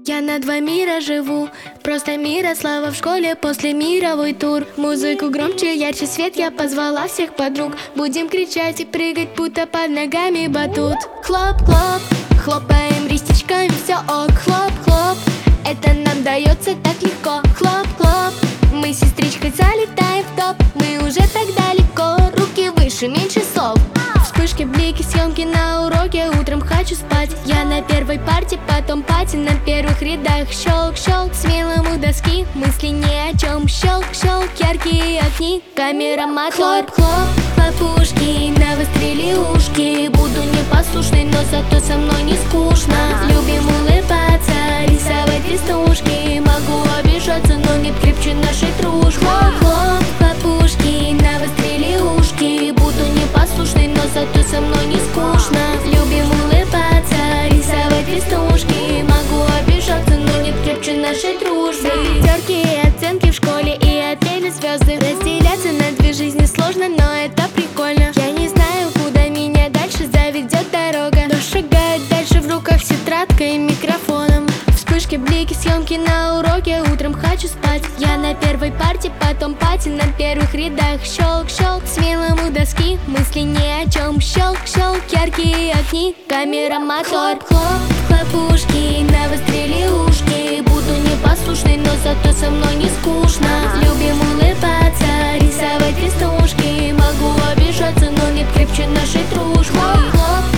Я на два мира живу, просто мира слава в школе после мировой тур. Музыку громче, ярче свет, я позвала всех подруг. Будем кричать и прыгать, будто под ногами батут. Хлоп-хлоп, хлопаем ресничками, все ок. Хлоп-хлоп, это нам дается так легко. Хлоп-хлоп, мы с сестричкой залетаем в топ. Мы уже так далеко, руки выше, меньше слов. Вспышки, блики, съемки на уроке, утром хочу спать. Я на первой парте, потом пати на первых рядах. Щелк-щелк, смелым у доски, мысли ни о чем. Щелк-щелк, яркие огни, камера, мотор. Хлоп-хлоп, хлопушки, навострили ушки. Буду непослушной, но зато со мной не скучно. Любим улыбаться, рисовать листушки. Могу обижаться, но нет крепче нашей дружбы. Хлоп-хлоп, хлопушки, навострили ушки. Буду непослушной, но зато со мной не скучно. Любим улыбаться, рисовать листушки. Могу обижаться, но нет крепче нашей дружбы. Пятерки и оценки в школе и отели звезды. Разделяться на две жизни сложно, но это прикольно. Я не знаю, куда меня дальше заведет дорога, но шагает дальше в руках с тетрадкой и микрофоном. Вспышки, блики, съемки на уроке, утром хочу спать. Я на первой парте, потом пати на первых рядах. Щелк-щелк, смелым у доски, мысли ни о чем. Щелк-щелк, яркие огни, камера, мотор. Хлоп-хлоп, хлопушки, навострили ушки. Буду непослушной, но зато со мной не скучно. Любим улыбаться, рисовать листушки. Могу обижаться, но нет крепче нашей дружбы. Хлоп-хлоп,